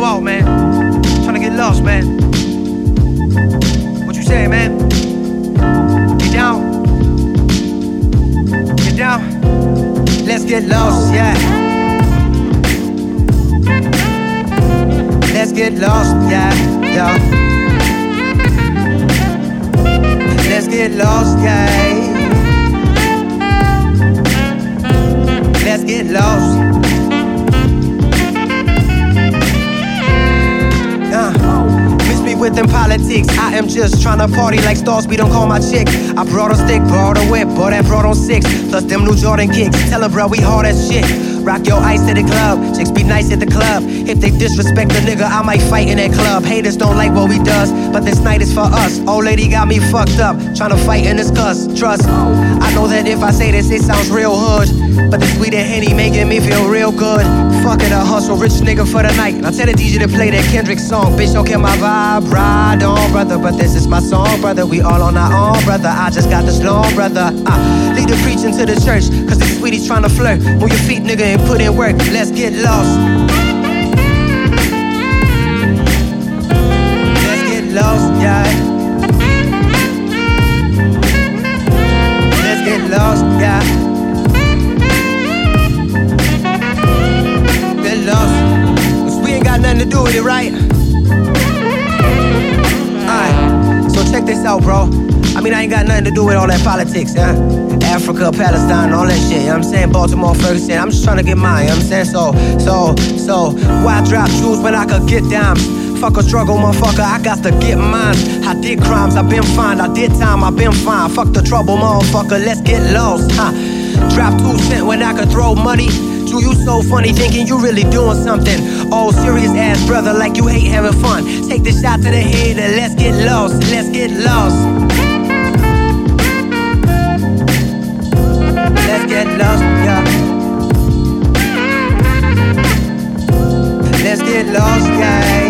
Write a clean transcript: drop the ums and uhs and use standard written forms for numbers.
go out, man. Tryna get lost, man. What you say, man? Get down. Get down. Let's get lost, yeah. Let's get lost, yeah, yeah. Let's get lost, yeah. Let's get lost. Miss me with them politics. I am just tryna party like Starsby, don't call my chick. I brought a stick, brought a whip, bought that brought on 6. Plus them new Jordan kicks. Tell her, bro, we hard as shit. Rock your ice to the club, chicks be nice at the club. If they disrespect the nigga, I might fight in that club. Haters don't like what we does, but this night is for us. Old lady got me fucked up, tryna fight and discuss. Trust, I know that if I say this, it sounds real hood, but the sweet and Henny making me feel real good. Fuck it, I hustle, rich nigga for the night. I tell the DJ to play that Kendrick song. Bitch, don't kill my vibe, ride on, brother. But this is my song, brother. We all on our own, brother. I just got this long, brother. Lead the preaching to the church, cause the sweeties tryna flirt. Move your feet, nigga, and put in work. Let's get lost. Let's get lost, yeah. Let's get lost, yeah. Get lost. Cause we ain't got nothing to do with it, right? Alright, so check this out, bro. I mean, I ain't got nothing to do with all that politics, yeah? Africa, Palestine, all that shit, you know what I'm saying? Baltimore, Ferguson, I'm just trying to get mine, you know what I'm saying? So, why drop jewels when I could get dimes? Fuck a struggle, motherfucker, I got to get mine. I did crimes, I been fine, I did time, I been fine. Fuck the trouble, motherfucker, let's get lost, huh? Drop 2 cents when I could throw money. Do you so funny, thinking you really doing something? Oh, serious ass brother, like you hate having fun. Take the shot to the head and let's get lost, let's get lost. Let's get lost, yeah. Let's get lost, yeah.